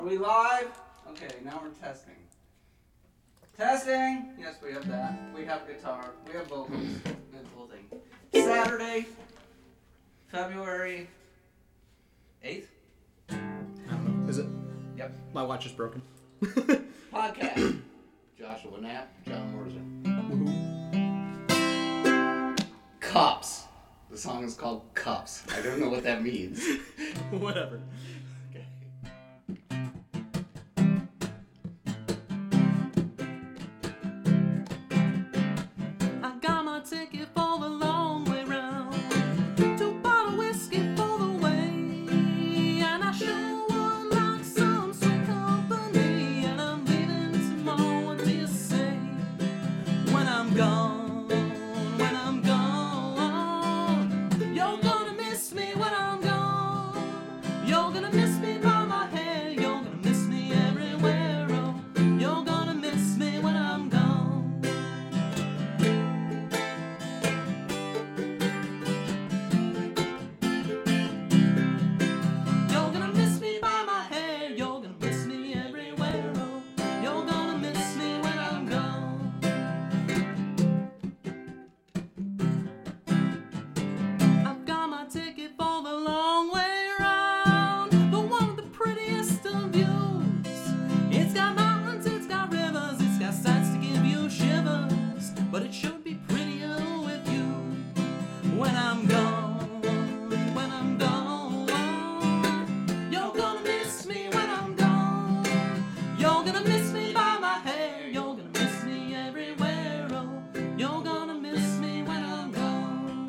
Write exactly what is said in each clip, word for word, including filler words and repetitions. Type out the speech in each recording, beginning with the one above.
Are we live? Okay, now we're testing. Testing! Yes, we have that. We have guitar. We have vocals. We have the whole thing. Saturday, February eighth? I don't know. Is it? Yep. My watch is broken. Podcast. Joshua Knapp, John Morrison. Cups. The song is called Cups. I don't know what that means. Whatever. Okay. I got my ticket for the long way round. Two bottle whiskey for the way. And I sure would like some sweet company. And I'm leaving tomorrow, what do you say? When I'm gone, when I'm gone, you're gonna miss me when I'm gone. You're gonna miss me by my hair. You're gonna miss me everywhere. Oh, you're gonna miss me when I'm gone. You're gonna miss me by my hair. You're gonna miss me everywhere. Oh, you're gonna miss me when I'm gone. I've got my ticket for the long way round, the one with the prettiest of views. It's got mountains, it's got rivers, it's got sights to give you shivers. But it should be prettier with you when I'm gone, when I'm gone. You're gonna miss me when I'm gone. You're gonna miss me by my hair. You're gonna miss me everywhere. Oh, you're gonna miss me when I'm gone.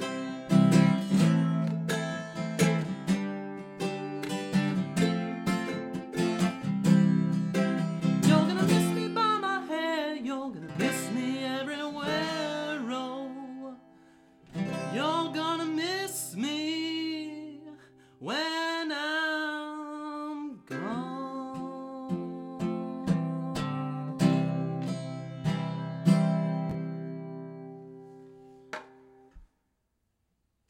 You're gonna miss me by my hair. You're gonna miss me everywhere. Oh, you're gonna miss me when